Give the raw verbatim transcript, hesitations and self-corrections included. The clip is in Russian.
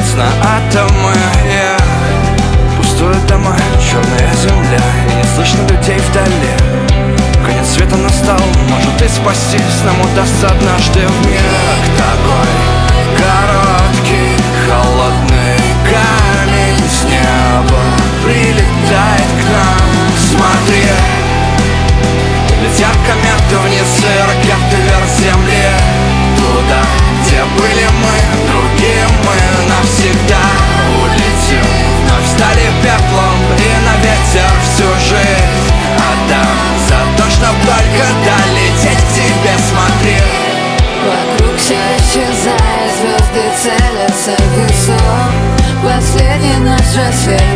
нас на атомы. yeah. Пустуют дома, черная земля, и не слышно людей вдали. Конец света настал, может и спастись нам удастся однажды в миг такой короткий, холодный камень с неба прилетает к нам. Смотри, летят кометы вниз и ракеты вверх земли, туда, где были мы, другие мы навсегда улетим. Вновь стали пеплом и на ветер всю жизнь отдам за то, чтоб только долететь к тебе. Смотри, вокруг все исчезает, звезды целятся в высот. Последний наш рассвет